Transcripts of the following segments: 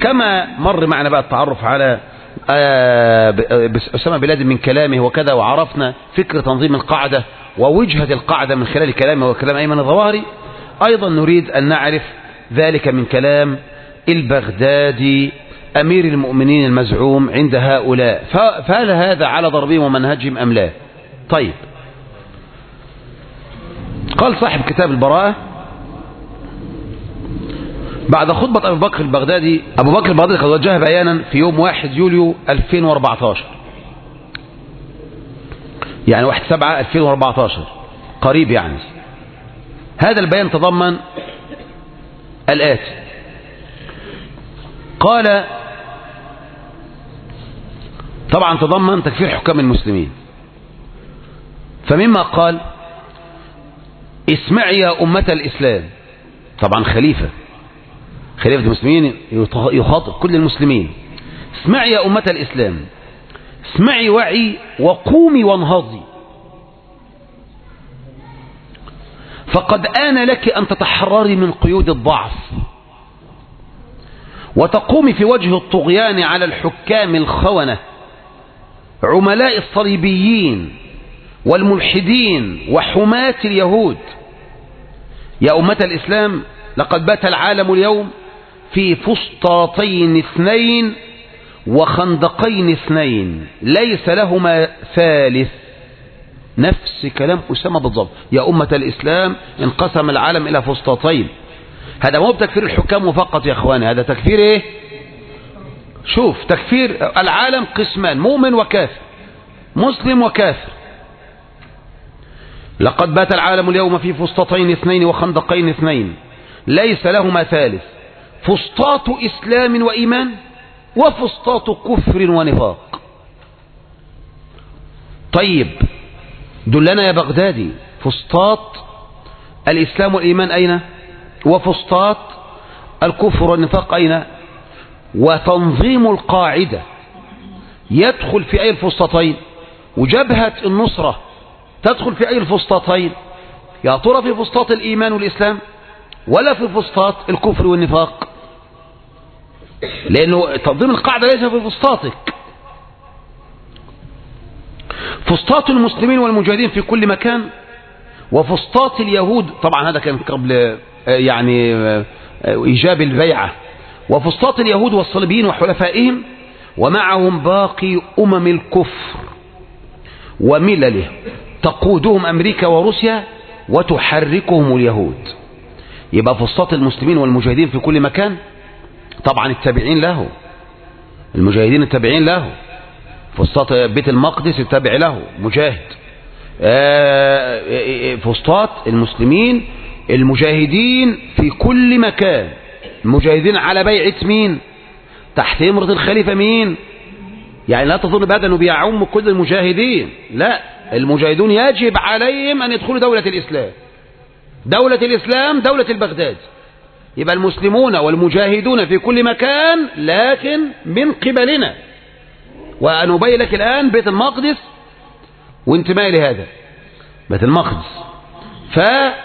كما مر معنا بقى التعرف على أسامة بن لادن من كلامه وكذا، وعرفنا فكر تنظيم القاعدة ووجهة القاعدة من خلال كلامه وكلام أيمن الظواهري. أيضا نريد أن نعرف ذلك من كلام البغدادي أمير المؤمنين المزعوم عند هؤلاء، فهل هذا على ضربهم ومنهجهم أم لا؟ طيب، قال صاحب كتاب البراءة بعد خطبة أبو بكر البغدادي قد وجه بيانا في يوم 1 يوليو 2014، يعني 1/7/2014 قريب يعني. هذا البيان تضمن الآتي: قال طبعا تضمن تكفير حكام المسلمين، فمما قال: اسمعي يا أمة الإسلام، طبعا خليفة المسلمين يخاطب كل المسلمين، اسمعي يا أمة الإسلام، اسمعي وعي وقومي وانهضي، فقد آن لك أن تتحرري من قيود الضعف وتقومي في وجه الطغيان على الحكام الخونة عملاء الصليبيين والملحدين وحماة اليهود. يا أمة الإسلام، لقد بات العالم اليوم في فسطاطين 2 وخندقين 2 ليس لهما ثالث. نفس كلام أسامة بالضبط. يا أمة الإسلام، انقسم العالم إلى فسطاطين. هذا مو بتكفير الحكام فقط يا أخواني، هذا تكفير إيه؟ شوف، تكفير العالم قسمان: مؤمن وكافر، مسلم وكافر. لقد بات العالم اليوم في فسطاطين 2 وخندقين 2 ليس لهما ثالث، فسطاط إسلام وإيمان وفسطاط كفر ونفاق. طيب، دلنا يا بغدادي، فسطاط الإسلام والإيمان أين؟ وفسطاط الكفر والنفاق أين؟ وتنظيم القاعدة يدخل في أي الفسطاطين؟ وجبهة النصرة تدخل في أي الفسطاطين؟ يا ترى في فسطاط الإيمان والإسلام ولا في فسطاط الكفر والنفاق؟ لأنه تنظيم القاعدة ليس في فسطاطك. فسطاط المسلمين والمجاهدين في كل مكان، وفسطاط اليهود، طبعا هذا كان قبل يعني إيجاب البيعة، وفسطاط اليهود والصليبيين وحلفائهم، ومعهم باقي أمم الكفر وملله تقودهم أمريكا وروسيا وتحركهم اليهود. يبقى فسطاط المسلمين والمجاهدين في كل مكان، طبعا التابعين له، المجاهدين التابعين له، فسطاط بيت المقدس التابع له مجاهد، فسطاط المسلمين المجاهدين في كل مكان، المجاهدين على بيعة مين؟ تحت امرة الخليفة مين؟ يعني لا تظن بهذا انه بيعم كل المجاهدين، لا، المجاهدون يجب عليهم ان يدخلوا دولة الاسلام، دولة الاسلام، دولة البغداد. يبقى المسلمون والمجاهدون في كل مكان، لكن من قبلنا. وأنبين لك الآن بيت المقدس وانتمائي لهذا بيت المقدس، فأي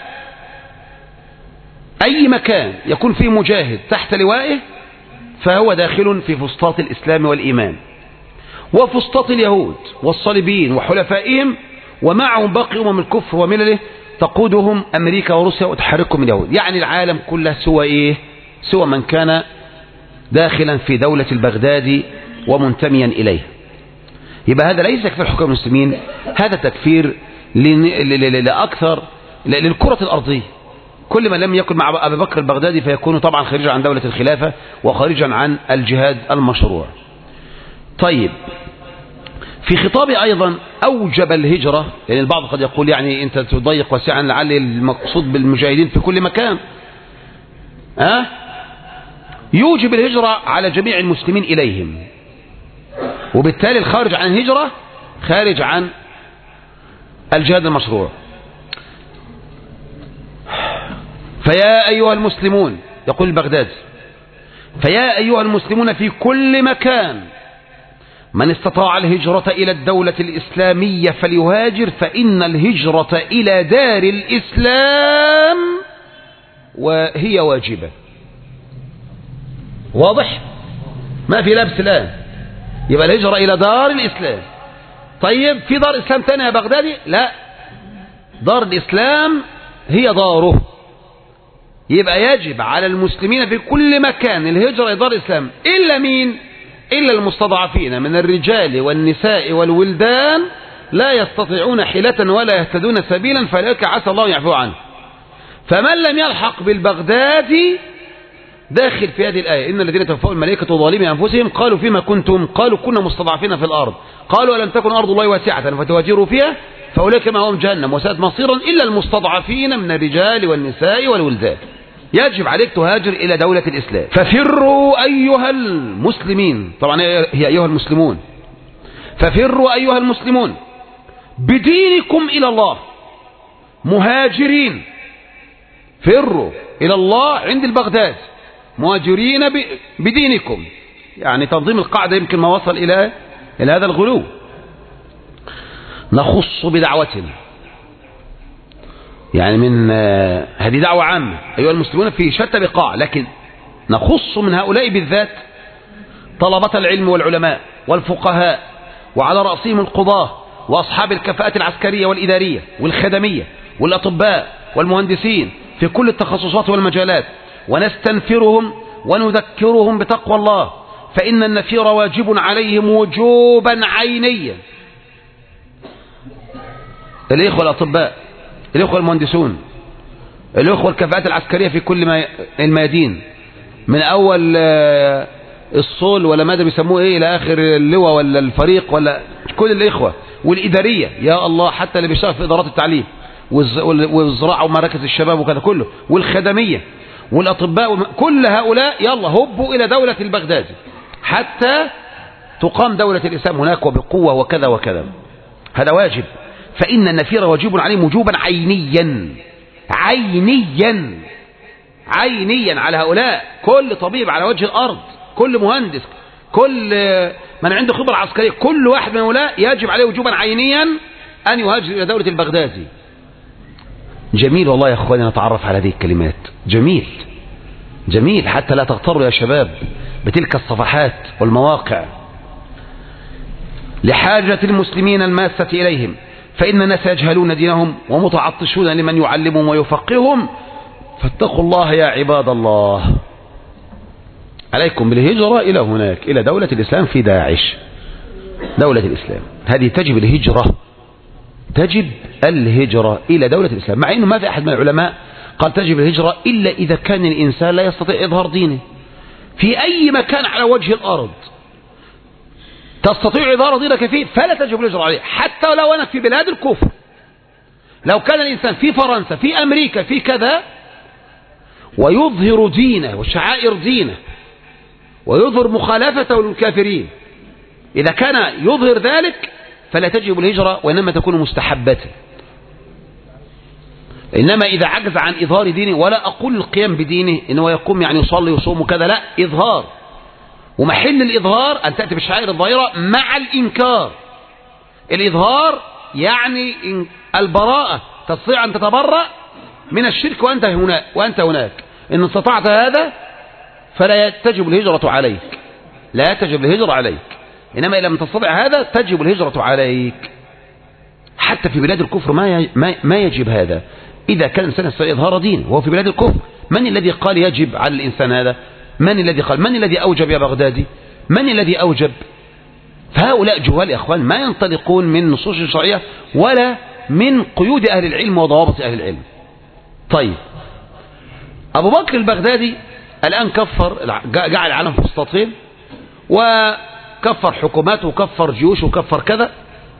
مكان يكون فيه مجاهد تحت لوائه فهو داخل في فسطاط الإسلام والإيمان، وفسطاط اليهود والصليبيين وحلفائهم، ومعهم باقي أمم الكفر وملله تقودهم أمريكا وروسيا وتحركهم اليهود. يعني العالم كله سوى إيه؟ سوى من كان داخلا في دولة البغداد ومنتميا إليه. يبقى هذا ليس تكفير حكام المسلمين، هذا تكفير لأكثر للكرة الأرضية. كل من لم يكن مع أبي بكر البغدادي فيكون طبعا خارجا عن دولة الخلافة وخارجا عن الجهاد المشروع. طيب، في خطابه أيضا أوجب الهجرة، لأن البعض قد يقول يعني أنت تضيق واسعا، لعل المقصود بالمجاهدين في كل مكان. يوجب الهجرة على جميع المسلمين إليهم، وبالتالي الخارج عن الهجرة خارج عن الجهاد المشروع. فيا أيها المسلمون، يقول البغدادي، فيا أيها المسلمون في كل مكان، من استطاع الهجرة إلى الدولة الإسلامية فليهاجر، فإن الهجرة إلى دار الإسلام وهي واجبة. واضح؟ ما في لبس الآن، يبقى الهجرة إلى دار الإسلام. طيب في دار إسلام تانية يا بغدادي؟ لا، دار الإسلام هي داره. يبقى يجب على المسلمين في كل مكان الهجرة إلى دار الإسلام، إلا مين؟ إلا المستضعفين من الرجال والنساء والولدان لا يستطيعون حيلة ولا يهتدون سبيلا، فلذلك عسى الله يعفو عنه. فمن لم يلحق بالبغدادي داخل في هذه الآية: إن الذين توفوا الملائكة ظالمي أنفسهم قالوا فيما كنتم؟ قالوا كنا مستضعفين في الأرض. قالوا ألم تكن أرض الله واسعة فتهاجروا فيها فأولئك مأواهم جهنم وساءت مصيرا إلا المستضعفين من الرجال والنساء والولدان. يجب عليك تهاجر إلى دولة الإسلام. ففروا أيها المسلمين، طبعا هي أيها المسلمون، ففروا أيها المسلمون بدينكم إلى الله مهاجرين. فروا إلى الله عند البغداد مهاجرين بدينكم، يعني تنظيم القاعدة يمكن ما وصل إلى هذا الغلو. نخص بدعوتنا، يعني من هذه دعوة عامة أيها المسلمون في شتى بقاع، لكن نخص من هؤلاء بالذات طلبة العلم والعلماء والفقهاء، وعلى رأسهم القضاة وأصحاب الكفاءات العسكرية والإدارية والخدمية والأطباء والمهندسين في كل التخصصات والمجالات، ونستنفرهم ونذكرهم بتقوى الله، فإن النفير واجب عليهم وجوبا عينيا. الإخوة الأطباء، الإخوة المهندسون، الإخوة الكفاءات العسكرية في كل الميادين، من أول الصول ولا ماذا بيسموه إيه إلى آخر اللواء ولا الفريق ولا كل الإخوة، والإدارية يا الله، حتى اللي بيشتغل في إدارات التعليم والزراعة ومراكز الشباب وكذا كله، والخدمية والأطباء، كل هؤلاء يلا هبوا إلى دولة البغدادي حتى تقام دولة الإسلام هناك وبقوة وكذا وكذا. هذا واجب، فإن النفير واجب عليهم وجوبا عينيا عينيا عينيا على هؤلاء. كل طبيب على وجه الأرض، كل مهندس، كل من عنده خبرة عسكرية، كل واحد من هؤلاء يجب عليه وجوبا عينيا أن يهاجر إلى دولة البغدادي. جميل والله يا أخواني نتعرف على هذه الكلمات، جميل جميل، حتى لا تغتروا يا شباب بتلك الصفحات والمواقع. لحاجة المسلمين الماسة إليهم، فإن الناس يجهلون دينهم ومتعطشون لمن يعلمهم ويفقههم، فاتقوا الله يا عباد الله. عليكم بالهجرة إلى هناك، إلى دولة الإسلام في داعش، دولة الإسلام هذه تجب الهجرة، تجب الهجرة إلى دولة الإسلام، مع أنه ما في أحد من العلماء قال تجب الهجرة إلا إذا كان الإنسان لا يستطيع إظهار دينه في أي مكان على وجه الأرض. تستطيع إظهار دينك فيه فلا تجب الهجرة عليه، حتى لو أنا في بلاد الكفر. لو كان الإنسان في فرنسا، في أمريكا، في كذا، ويظهر دينه وشعائر دينه ويظهر مخالفته للكافرين، إذا كان يظهر ذلك فلا تجب الهجرة، وإنما تكون مستحبة. إنما إذا عجز عن إظهار دينه، ولا أقول القيام بدينه إنه يقوم يعني يصلي ويصوم وكذا، لا، إظهار، ومحل الإظهار أن تأتي بالشعائر الظاهرة مع الإنكار. الإظهار يعني البراءة، تستطيع أن تتبرأ من الشرك وأنت هناك. إن استطعت هذا فلا تجب الهجرة عليك، لا تجب الهجرة عليك. إنما إذا لم تستطع هذا تجب الهجرة عليك. حتى في بلاد الكفر ما يجب هذا. إذا كان الإنسان يستطيع إظهار دينه وهو في بلاد الكفر، من الذي قال يجب على الإنسان هذا؟ من الذي قال؟ من الذي أوجب يا بغدادي؟ من الذي أوجب؟ فهؤلاء جهال يا أخوان، ما ينطلقون من نصوص الشرعية ولا من قيود أهل العلم وضوابط أهل العلم. طيب، أبو بكر البغدادي الآن كفر، جعل العالم فسطاطين، وكفر حكومات وكفر جيوش وكفر كذا،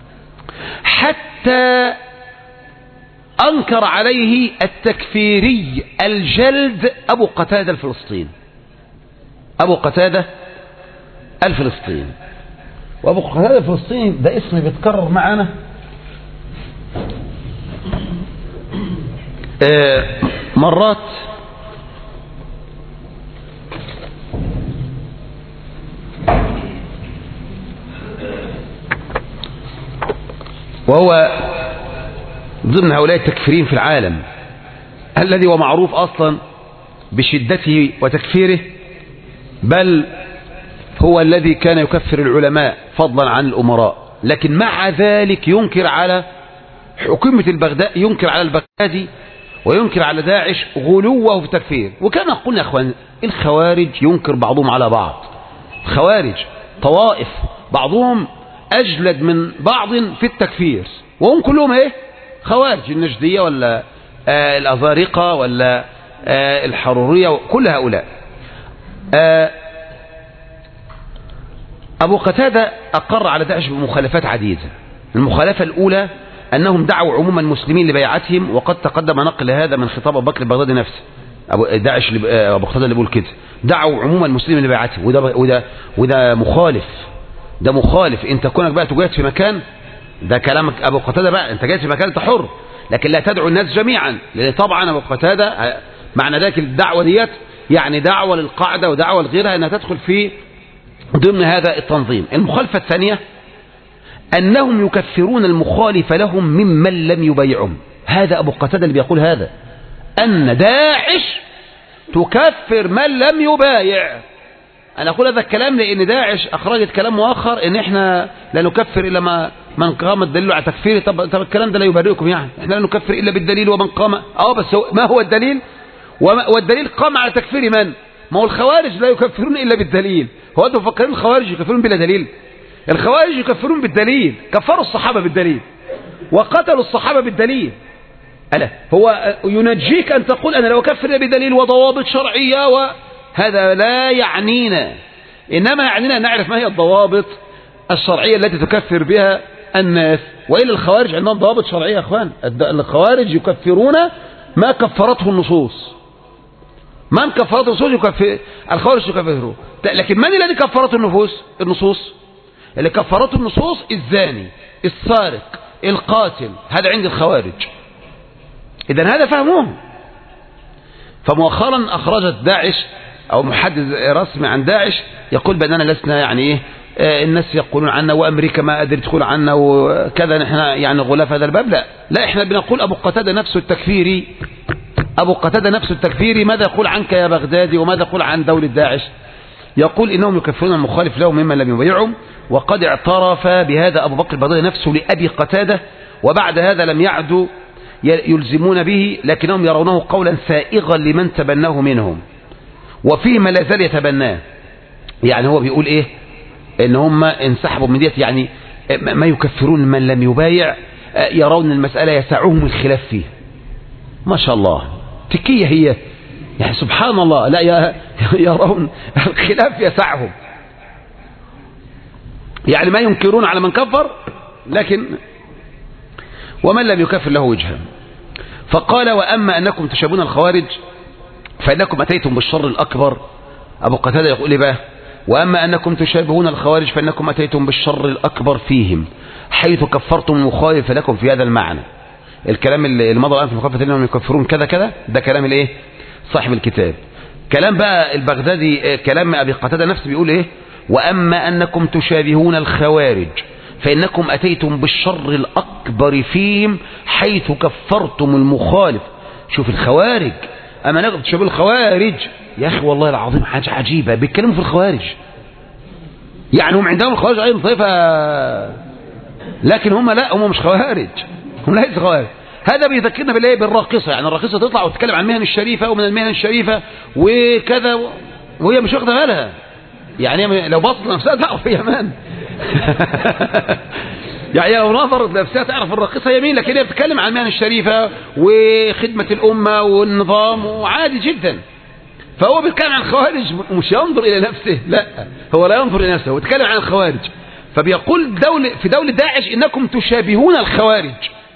حتى أنكر عليه التكفيري الجلد أبو قتادة الفلسطيني. أبو قتادة الفلسطيني، وأبو قتادة الفلسطيني ده اسم بيتكرر معنا مرات. وهو ضمن هؤلاء التكفيرين في العالم، الذي هو معروف أصلا بشدته وتكفيره، بل هو الذي كان يكفر العلماء فضلا عن الأمراء، لكن مع ذلك ينكر على حكومة البغداد، ينكر على البغدادي وينكر على داعش غلوه في التكفير. وكما قلنا يا اخوان الخوارج ينكر بعضهم على بعض، خوارج طوائف بعضهم أجلد من بعض في التكفير، وهم كلهم ايه خوارج، النجدية ولا الأزارقة ولا الحرورية، كل هؤلاء. أبو قتادة أقر على داعش بمخالفات عديدة. المخالفة الأولى أنهم دعوا عموم المسلمين لبيعتهم، وقد تقدم نقل هذا من خطاب أبو بكر البغدادي نفسه. داعش أبو قتادة اللي بيقول كده دعوا عموم المسلمين لبيعتهم، وده مخالف، ده مخالف. انت كونك بقى تجاهد في مكان، ده كلامك أبو قتادة بقى، انت جاهد في مكان انت حر، لكن لا تدعو الناس جميعا، لأن طبعا أبو قتادة معنى ذلك الدعوة ديت يعني دعوة للقاعدة ودعوة لغيرها أنها تدخل في ضمن هذا التنظيم. المخالفة الثانية أنهم يكفرون المخالف لهم ممن لم يبايعهم. هذا أبو قتادة اللي بيقول هذا، أن داعش تكفر من لم يبايع. أنا أقول هذا الكلام لأن داعش أخرجت كلام مؤخر إن إحنا لا نكفر إلا من قام الدليل على تكفيره. طب الكلام ده لا يبرئكم، يعني إحنا لا نكفر إلا بالدليل ومن قام. بس ما هو الدليل؟ والدليل قام على تكفير من؟ ما هو الخوارج لا يكفرون إلا بالدليل. هو أنتم مفكرين الخوارج يكفرون بلا دليل؟ الخوارج يكفرون بالدليل، كفروا الصحابة بالدليل وقتلوا الصحابة بالدليل. ألا هو ينجيك أن تقول أنا لو أكفر بدليل وضوابط شرعية، وهذا لا يعنينا، إنما يعنينا أن نعرف ما هي الضوابط الشرعية التي تكفر بها الناس. وإلا الخوارج عندهم ضوابط شرعية يا أخوان. الخوارج يكفرون ما كفرته النصوص، من كفرته النصوص يكفر الخوارج يكفره. لكن من الذي كفرته النصوص؟ اللي كفرته النصوص الزاني، السارق، القاتل، هذا عند الخوارج. إذن هذا فهموه. فمؤخرا أخرجت داعش أو محدث رسمي عن داعش يقول بأننا لسنا يعني إيه، الناس يقولون عنا وأمريكا ما قادر تدخل عنا وكذا، نحن يعني غلاف هذا الباب. لا إحنا بنقول أبو قتادة نفسه التكفيري، أبو قتادة نفسه التكفيري ماذا يقول عنك يا بغدادي وماذا يقول عن دولة داعش؟ يقول إنهم يكفرون المخالف لهم ممن لم يبيعهم. وقد اعترف بهذا أبو بكر البغدادي نفسه لأبي قتادة، وبعد هذا لم يعدوا يلزمون به، لكنهم يرونه قولا سائغا لمن تبناه منهم، وفيه ما لا زال يتبناه. يعني هو بيقول إيه؟ إن هم انسحبوا من ديت، يعني ما يكفرون من لم يبايع، يرون المسألة يسعهم الخلاف فيه. ما شاء الله تكية هي، يعني سبحان الله، لا يرون الخلاف يسعهم، يعني ما ينكرون على من كفر، لكن ومن لم يكفر له وجها. فقال وأما أنكم تشابهون الخوارج فإنكم أتيتم بالشر الأكبر. أبو قتادة يقول بقى وأما أنكم تشابهون الخوارج فإنكم أتيتم بالشر الأكبر فيهم، حيث كفرتم المخالف لكم في هذا المعنى. الكلام اللي مضى الآن في مخالفة أنهم يكفرون كذا كذا، ده كلام الايه صاحب الكتاب. كلام بقى البغدادي، كلام أبي قتادة نفسه بيقول ايه؟ وأما أنكم تشابهون الخوارج فإنكم أتيتم بالشر الأكبر فيهم، حيث كفرتم المخالف. شوف الخوارج، أما أنكم تشابهون الخوارج، يا أخي والله العظيم حاجة عجيبة، بيتكلموا في الخوارج، يعني هم عندهم الخوارج أيضا طائفة، لكن هم لا، هم مش خوارج، هم ليس خوارج. هذا بيذكرنا بالايه؟ بالراقصة. يعني الراقصة تطلع وتتكلم عن المهن الشريفة ومن المهن الشريفة وكذا، وهي مش واخده بالها، يعني لو بصت لنفسها تعرف هي من يعني لو نظرت لنفسها تعرف الراقصة يمين، لكن هي بتتكلم عن المهن الشريفة وخدمة الأمة والنظام، وعادي جدا. فهو بيتكلم عن الخوارج، مش ينظر إلى نفسه، لا هو لا ينظر إلى نفسه، هو بيتكلم عن الخوارج. فبيقول في دولة داعش إنكم تشابهون الخوارج،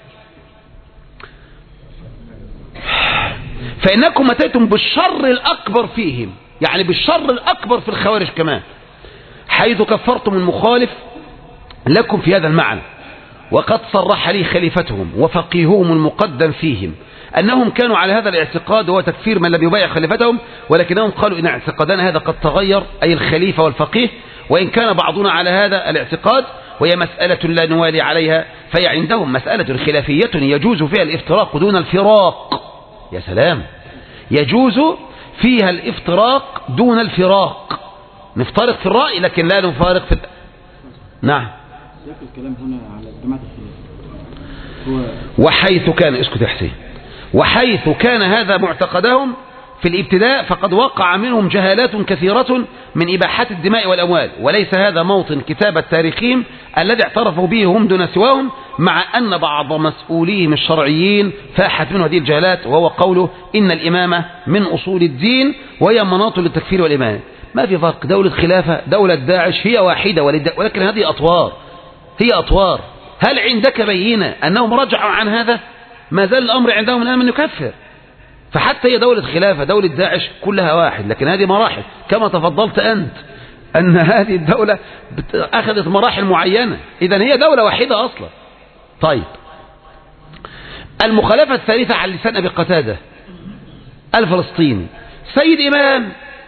فإنكم أتيتم بالشر الأكبر فيهم، يعني بالشر الأكبر في الخوارج كمان، حيث كفرتم المخالف لكم في هذا المعنى. وقد صرح لي خليفتهم وفقيههم المقدم فيهم أنهم كانوا على هذا الاعتقاد، وهو تكفير من لم يبايع خليفتهم، ولكنهم قالوا إن اعتقادنا هذا قد تغير، أي الخليفة والفقيه، وإن كان بعضنا على هذا الاعتقاد، وهي مسألة لا نوالي عليها، فهي عندهم مسألة خلافية يجوز فيها الافتراق دون الفراق. يا سلام، يجوز فيها الافتراق دون الفراق، نفترق في الرأي لكن لا نفارق في نعم. سياق الكلام هنا على جماعة الخلاف وحيث كان اسكت يا حسين، وحيث كان هذا معتقدهم في الابتداء فقد وقع منهم جهالات كثيرة من إباحة الدماء والأموال، وليس هذا موطن كتاب التاريخيين الذي اعترفوا به هم دون سواهم، مع أن بعض مسؤوليهم الشرعيين فاحت منه هذه الجهالات، وهو قوله إن الإمامة من أصول الدين وهي مناط للتكفير والإيمان. ما في فرق، دولة خلافة دولة داعش هي واحدة، ولكن هذه أطوار، هي أطوار. هل عندك بينة أنهم رجعوا عن هذا؟ ما زال الأمر عندهم الآن من يكفر. فحتى هي دولة خلافة دولة داعش كلها واحد، لكن هذه مراحل كما تفضلت أنت أن هذه الدولة أخذت مراحل معينة، إذن هي دولة واحدة أصلا. طيب، المخالفة الثالثة على لسان أبي قتادة الفلسطيني، سيد إمام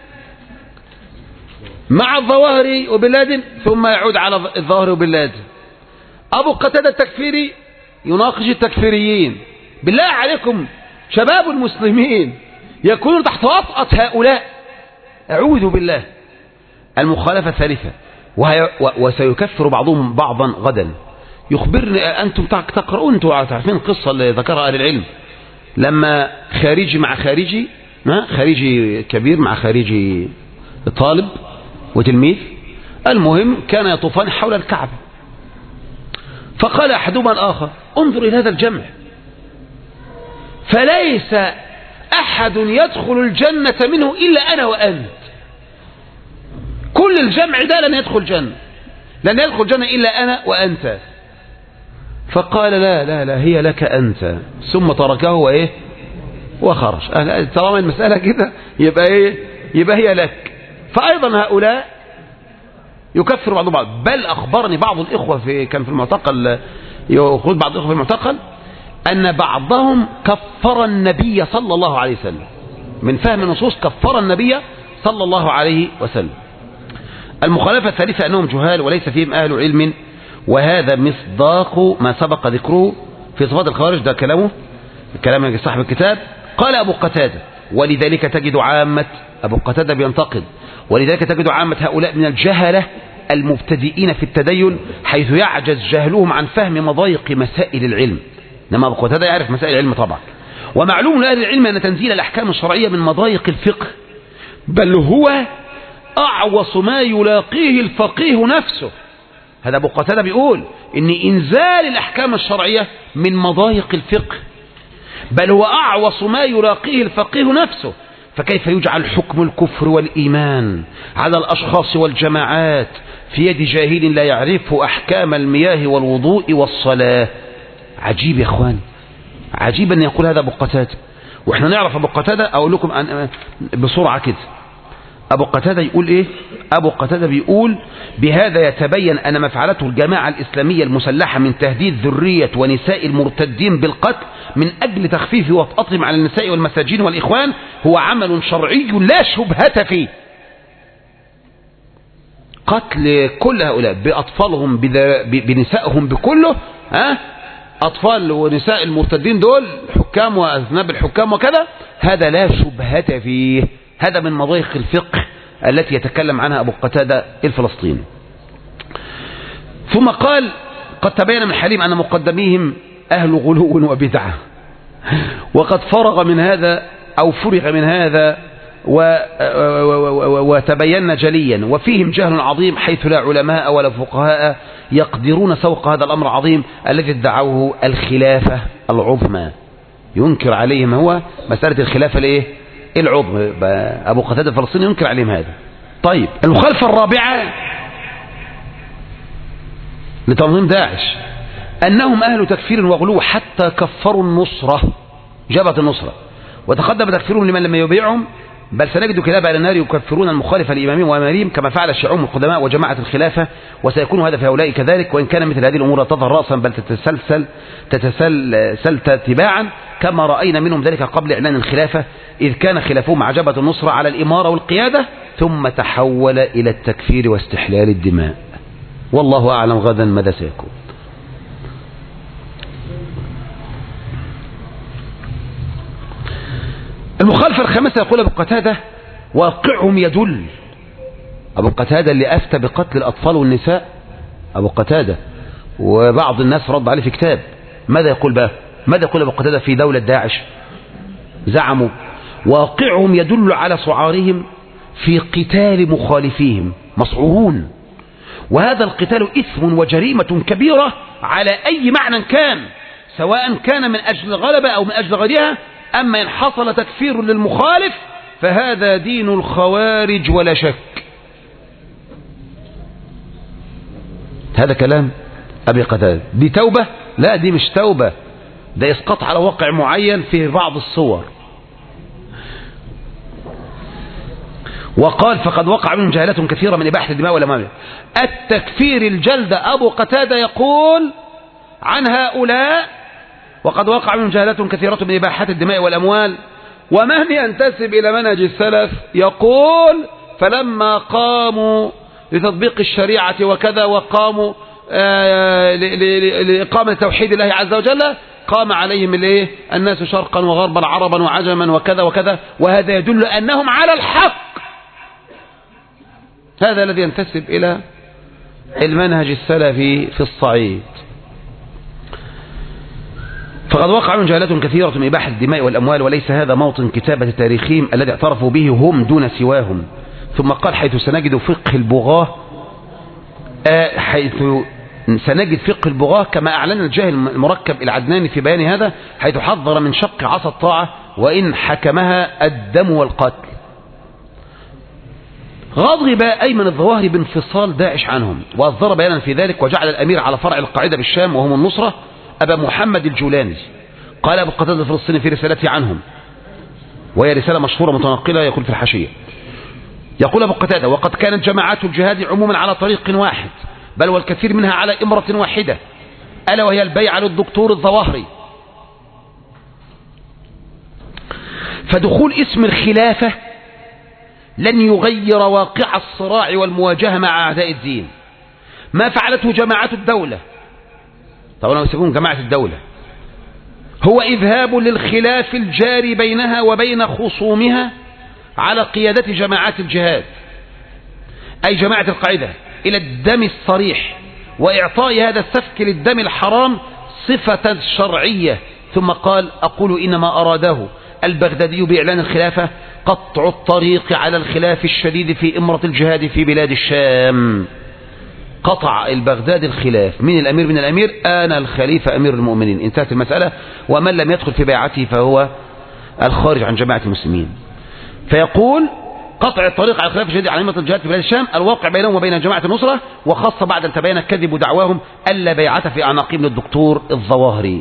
مع الظواهري وبلاد ثم يعود على الظواهري وبلاد. أبو قتادة التكفيري يناقش التكفيريين. بالله عليكم شباب المسلمين يكونون تحت وطأة هؤلاء، أعوذ بالله. المخالفة الثالثة وسيكفر بعضهم بعضا غدا. يخبرني أنتم تقرؤون، أنتم تعرفين القصة اللي ذكرها أهل العلم، لما خارجي مع خارجي، خارجي كبير مع خارجي طالب وتلميذ، المهم كان يطوفان حول الكعبة، فقال أحدهما الآخر انظر إلى هذا الجمع، فليس أحد يدخل الجنة منه إلا أنا وأنت. كل الجمع ده لن يدخل جنة، لن يدخل الجنة إلا أنا وأنت. فقال لا لا لا، هي لك أنت، ثم تركه وإيه وخرج. طالما المسألة كده يبقى إيه، يبقى هي لك. فأيضا هؤلاء يكفر بعضهم بعض. بل أخبرني بعض الإخوة كان في المعتقل، يقول بعض الإخوة في المعتقل أن بعضهم كفر النبي صلى الله عليه وسلم، من فهم النصوص كفر النبي صلى الله عليه وسلم. المخالفة الثالثة أنهم جهال وليس فيهم أهل علم، وهذا مصداق ما سبق ذكره في صفات الخوارج. ده كلامه، كلام صاحب الكتاب. قال أبو قتادة ولذلك تجد عامة، أبو قتادة بينتقد، ولذلك تجد عامة هؤلاء من الجهلة المبتدئين في التدين، حيث يعجز جهلهم عن فهم مضايق مسائل العلم. إنما أبو قتادة يعرف مسائل العلم طبعا. ومعلوم لأهل العلم أن تنزيل الأحكام الشرعية من مضايق الفقه، بل هو أعوص ما يلاقيه الفقيه نفسه. هذا أبو قتادة بيقول إن إنزال الأحكام الشرعية من مضايق الفقه، بل هو أعوص ما يلاقيه الفقيه نفسه. فكيف يجعل حكم الكفر والإيمان على الأشخاص والجماعات في يد جاهل لا يعرف أحكام المياه والوضوء والصلاة؟ عجيب يا اخوان، عجيب ان يقول هذا ابو قتادة. واحنا نعرف ابو قتادة، اقول لكم بسرعة كده. ابو قتادة يقول ايه؟ ابو قتادة بيقول بهذا يتبين ان ما فعلته الجماعة الاسلامية المسلحة من تهديد ذرية ونساء المرتدين بالقتل من اجل تخفيف وطأتهم على النساء والمساجين والاخوان هو عمل شرعي لا شبهة فيه. قتل كل هؤلاء بأطفالهم بنسائهم بكله، أطفال ونساء المرتدين دول حكام وأذناب الحكام وكذا، هذا لا شبهة فيه. هذا من مضايق الفقه التي يتكلم عنها أبو قتادة الفلسطيني. ثم قال قد تبين من حليم أن مقدميهم أهل غلو وبدعة، وقد فرغ من هذا أو فرغ من هذا وتبين جليا، وفيهم جهل عظيم حيث لا علماء ولا فقهاء يقدرون سوق هذا الأمر العظيم الذي ادعوه الخلافة العظمى. ينكر عليهم هو مسألة الخلافة الايه العظمى. أبو قتادة الفلسطيني ينكر عليهم هذا. طيب، المخالفة الرابعة لتنظيم داعش أنهم أهل تكفير وغلو حتى كفروا النصرة، جبهة النصرة، وتقدم تكفيرهم لمن لم يبيعهم، بل سنجد كلاب على النار يكفرون المخالفة لإمامهم وأمارهم كما فعل الشيوعيون القدماء وجماعة الخلافة، وسيكون هذا في هؤلاء كذلك، وإن كان مثل هذه الأمور تظهر رأسا بل تتسلسل تباعا كما رأينا منهم ذلك قبل إعلان الخلافة، إذ كان خلافهم مع جبهة النصرة على الإمارة والقيادة، ثم تحول إلى التكفير واستحلال الدماء. والله أعلم غدا ماذا سيكون. المخالفة الخامسة يقول أبو قتادة واقعهم يدل أبو قتادة اللي أفتى بقتل الأطفال والنساء، أبو قتادة، وبعض الناس رد عليه في كتاب. ماذا يقول بقى؟ ماذا يقول أبو قتادة في دولة داعش؟ زعموا واقعهم يدل على سعارهم في قتال مخالفيهم، مسعورون، وهذا القتال إثم وجريمة كبيرة على أي معنى كان، سواء كان من أجل الغلبة أو من أجل غيرها. أما إن حصل تكفير للمخالف فهذا دين الخوارج ولا شك. هذا كلام أبي قتادة. دي توبة؟ لا، دي مش توبة، ده إسقاط على واقع معين في بعض الصور. وقال فقد وقع منهم جهالات كثيرة من إباحة الدماء والأموال. التكفير الجلد أبو قتادة يقول عن هؤلاء وقد وقع منهم جهالات كثيرة من إباحة الدماء والأموال. ومن ينتسب إلى منهج السلف يقول فلما قاموا لتطبيق الشريعة وكذا وقاموا لإقامة توحيد الله عز وجل قام عليهم الناس شرقا وغربا عربا وعجما وكذا وكذا، وهذا يدل أنهم على الحق. هذا الذي ينتسب إلى المنهج السلفي في الصعيد. فقد وقع من جهالات كثيرة من إباحة الدماء والأموال، وليس هذا موطن كتابة تاريخهم الذي اعترفوا به هم دون سواهم. ثم قال حيث سنجد فقه البغاة، حيث سنجد فقه البغاة كما أعلن الجاهل المركب العدناني في بيان هذا، حيث حذر من شق عصا الطاعة وإن حكمها الدم والقتل. غضب أيمن الظواهري بانفصال داعش عنهم وأصدر بيانا في ذلك، وجعل الأمير على فرع القاعدة بالشام وهم النصرة أبا محمد الجولاني. قال أبو قتادة الفلسطيني في رسالته عنهم، وهي رسالة مشهورة متنقلة، يقول في الحاشية، يقول أبو قتادة وقد كانت جماعات الجهاد عموما على طريق واحد، بل والكثير منها على إمرة واحدة، ألا وهي البيعة للدكتور الظواهري. فدخول اسم الخلافة لن يغير واقع الصراع والمواجهة مع أعداء الدين. ما فعلته جماعات الدولة، طبعا يسمون جماعة الدولة، هو إذهاب للخلاف الجاري بينها وبين خصومها على قيادة جماعات الجهاد، أي جماعة القاعدة، إلى الدم الصريح، وإعطاء هذا السفك للدم الحرام صفة شرعية. ثم قال أقول إنما أراده البغدادي بإعلان الخلافة قطع الطريق على الخلاف الشديد في إمرة الجهاد في بلاد الشام. قطع البغداد الخلاف من الأمير من الأمير، أنا الخليفة أمير المؤمنين، انتهت المسألة. ومن لم يدخل في بيعته فهو الخارج عن جماعة المسلمين. فيقول قطع الطريق على الخلاف الشديد على إمرة الجهاد في بلاد الشام الواقع بينهم وبين جماعة النصرة، وخاصة بعد أن تبين كذب دعواهم ألا بيعة في أعناقهم للدكتور الظواهري.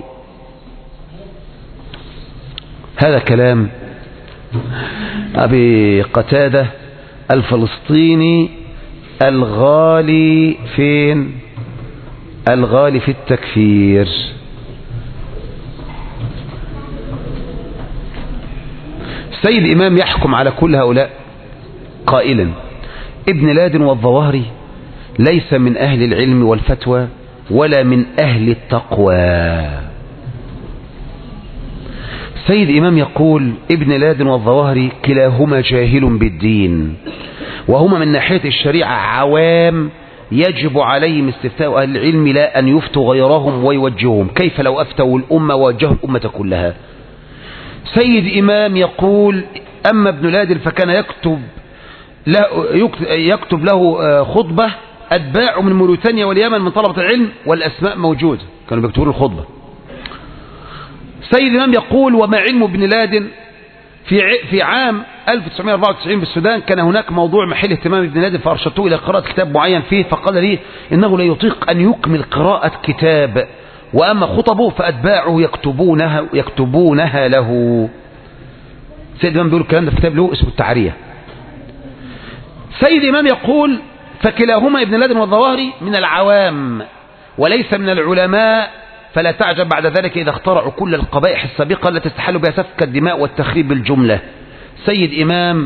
هذا كلام أبي قتادة الفلسطيني الغالي فين؟ الغالي في التكفير. سيد إمام يحكم على كل هؤلاء قائلا ابن لادن والظواهري ليس من أهل العلم والفتوى ولا من أهل التقوى. سيد إمام يقول ابن لادن والظواهري كلاهما جاهل بالدين، وهما من ناحية الشريعة عوام يجب عليهم استفتاء أهل العلم لا أن يفتوا غيرهم ويوجههم، كيف لو أفتوا الأمة ووجهوا الأمة كلها. سيد إمام يقول أما ابن لادن فكان يكتب له خطبة أتباع من موريتانيا واليمن من طلبة العلم والأسماء موجودة، كانوا بيكتبوا الخطبة. سيد الإمام يقول وما علم ابن لادن في عام 1994 بالسودان كان هناك موضوع محل اهتمام ابن لادن، فأرشدته إلى قراءة كتاب معين فيه، فقال لي إنه لا يطيق أن يكمل قراءة كتاب، وأما خطبه فأتباعه يكتبونها له. سيد الإمام بيقول الكلام ده في كتاب له اسمه التعرية. سيد الإمام يقول فكلاهما ابن لادن والظواهري من العوام وليس من العلماء، فلا تعجب بعد ذلك إذا اخترعوا كل القبائح السابقة التي تستحل بها سفك الدماء والتخريب بالجملة. سيد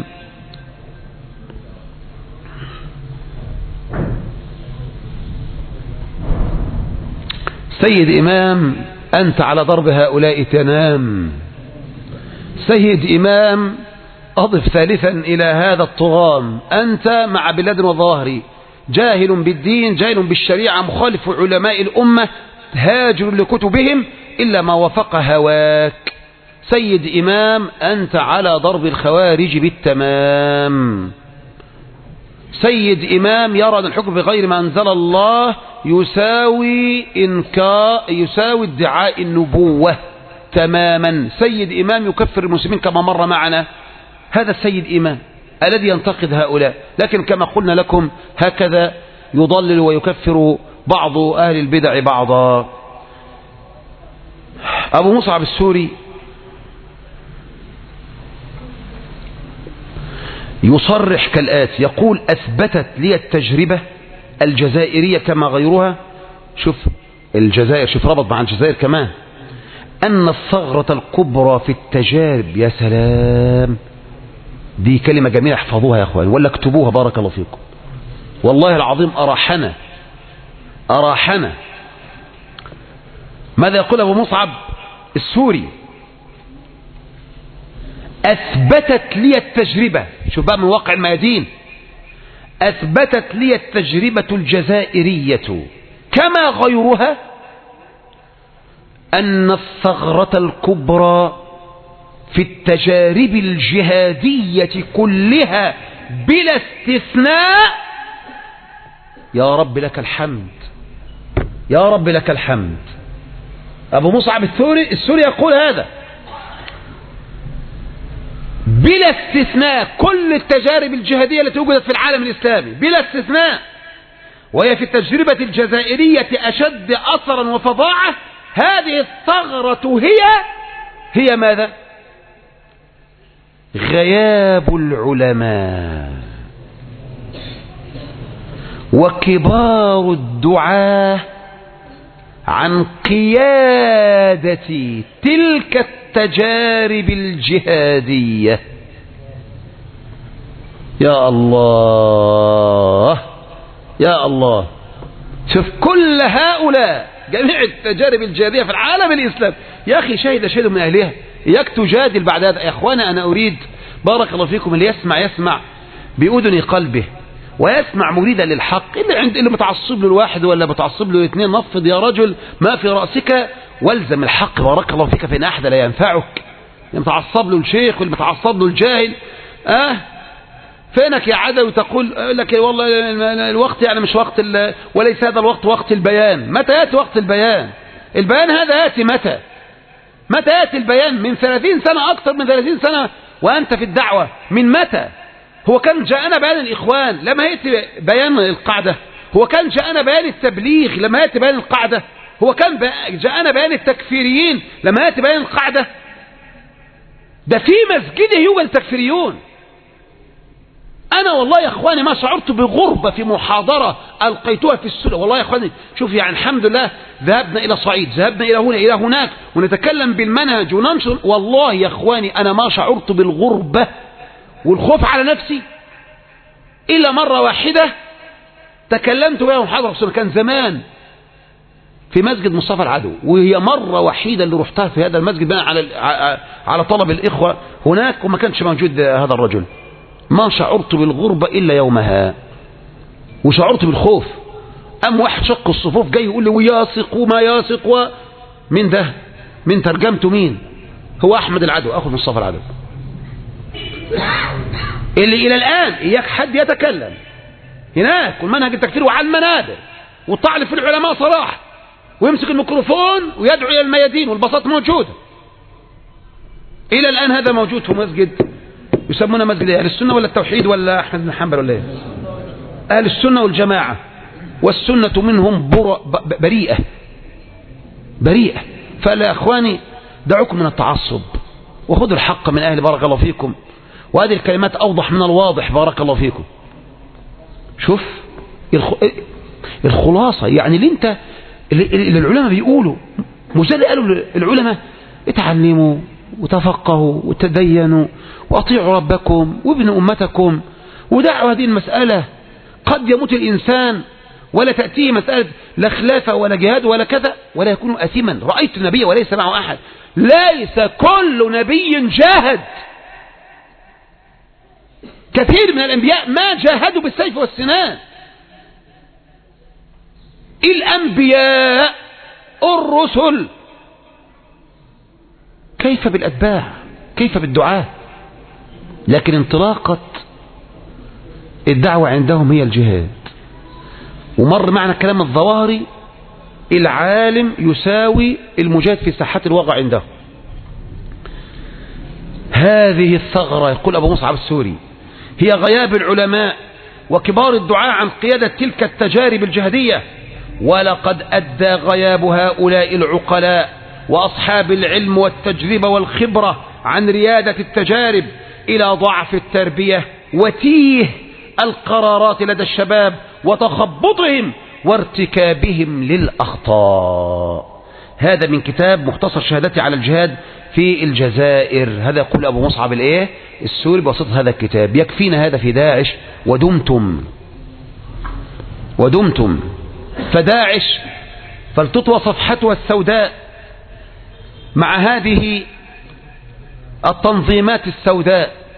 إمام أنت على ضرب هؤلاء تنام. سيد إمام أضف ثالثا إلى هذا الطغام: أنت مع بلاد وظاهري جاهل بالدين، جاهل بالشريعة، مخالف علماء الأمة، هاجر لكتبهم إلا ما وافق هواك. سيد إمام، أنت على ضرب الخوارج بالتمام. سيد إمام يرى أن الحكم بغير ما أنزل الله يساوي ادعاء النبوة تماما. سيد إمام يكفر المسلمين كما مر معنا. هذا السيد إمام الذي ينتقد هؤلاء، لكن كما قلنا لكم هكذا يضلل ويكفر بعض أهل البدع بعضا. أبو مصعب السوري يصرح كالآتي، يقول: أثبتت لي التجربة الجزائرية كما غيرها. شوف الجزائر، شوف ربط مع الجزائر كمان، أن الثغرة الكبرى في التجارب. يا سلام، دي كلمة جميلة، احفظوها يا أخوان ولا اكتبوها بارك الله فيكم. والله العظيم أراحنا. ماذا يقول أبو مصعب السوري؟ أثبتت لي التجربة، شوف بقى من واقع الميادين، أثبتت لي التجربة الجزائرية كما غيرها أن الثغرة الكبرى في التجارب الجهادية كلها بلا استثناء، يا رب لك الحمد، يا رب لك الحمد. أبو مصعب السوري يقول هذا بلا استثناء، كل التجارب الجهادية التي وجدت في العالم الإسلامي بلا استثناء، وهي في التجربة الجزائرية أشد أثرا وفظاعة. هذه الثغرة هي ماذا؟ غياب العلماء وكبار الدعاة عن قيادة تلك التجارب الجهادية. يا الله يا الله، شوف كل هؤلاء جميع التجارب الجهادية في العالم الإسلامي، يا أخي شهد من أهلها، إياك تجادل بعد هذا. يا أخوانا، أنا أريد بارك الله فيكم اللي يسمع بأذن قلبه ويسمع مريدا للحق. اللي متعصب له الواحد ولا متعصب له الاثنين، نفض يا رجل ما في رأسك والزم الحق بارك الله فيك، فإن أحد لا ينفعك. اللي متعصب له الشيخ واللي متعصب له الجاهل، فينك يا عدوي؟ تقول لك والله الوقت يعني مش وقت وليس هذا الوقت وقت البيان. متى يأتي وقت البيان؟ البيان هذا يأتي متى يأتي البيان؟ من 30 سنة، أكثر من 30 سنة وأنت في الدعوة. من متى؟ هو كان جاءنا بيان الإخوان لما يأتي بيان القاعدة؟ هو كان جاءنا بيان التبليغ لما يأتي بيان القاعدة؟ هو كان جاءنا بيان التكفيريين لما يأتي بيان القاعدة؟ ده في مسجده يوجد تكفيريون. أنا والله يا أخواني ما شعرت بغربة في محاضرة ألقيتها في السنة. والله يا أخواني شوف، يعني الحمد لله ذهبنا إلى صعيد، ذهبنا إلى هنا إلى هناك، ونتكلم بالمنهج وننشر. والله يا أخواني أنا ما شعرت بالغربة والخوف على نفسي إلا مرة واحدة تكلمت بها محاضرة في السنة، كان زمان في مسجد مصطفى العدو، وهي مرة وحيدة اللي رحتها في هذا المسجد بقى على طلب الإخوة هناك، وما كانش موجود هذا الرجل. ما شعرت بالغربة إلا يومها، وشعرت بالخوف. أم واحد شق الصفوف جاي يقول لي وياثق وما ياثق من ده، من ترجمته مين؟ هو أحمد العدو أخو مصطفى العدو، اللي إلى الآن إياك حد يتكلم هناك والمنهج التكفير وعلى المنابر والطعن في العلماء صراحة، ويمسك الميكروفون ويدعو إلى الميادين والبساط موجودة. إلى الآن هذا موجود في مسجد يسمونه مسجد أهل السنة ولا التوحيد ولا أحمد بن حنبل ولا إيه؟ أهل السنة والجماعة، والسنة منهم بريئة. فلا أخواني دعوكم من التعصب وخذوا الحق من أهل بارك الله فيكم. وهذه الكلمات أوضح من الواضح بارك الله فيكم. شوف الخلاصة، يعني اللي العلماء بيقولوا، مش ده اللي قالوا العلماء اتعلموا وتفقهوا وتدينوا وأطيعوا ربكم وابن أمتكم ودعوا هذه المسألة. قد يموت الإنسان ولا تأتيه مسألة لا خلافة ولا جهاد ولا كذا ولا يكون أثما. رأيت النبي وليس معه أحد. ليس كل نبي جاهد، كثير من الأنبياء ما جاهدوا بالسيف والسنان. الأنبياء الرسل، كيف بالأتباع، كيف بالدعاة؟ لكن انطلاقة الدعوة عندهم هي الجهاد. ومر معنا كلام الظواهري، العالم يساوي المجاهد في ساحات الواقع عنده. هذه الثغرة، يقول أبو مصعب السوري، هي غياب العلماء وكبار الدعاة عن قيادة تلك التجارب الجهادية، ولقد أدى غياب هؤلاء العقلاء وأصحاب العلم والتجربة والخبرة عن ريادة التجارب إلى ضعف التربية وتيه القرارات لدى الشباب وتخبطهم وارتكابهم للأخطاء. هذا من كتاب مختصر شهادتي على الجهاد في الجزائر. هذا يقول أبو مصعب السوري بواسطة هذا الكتاب. يكفينا هذا في داعش ودمتم فداعش فلتطوى صفحتها السوداء مع هذه التنظيمات السوداء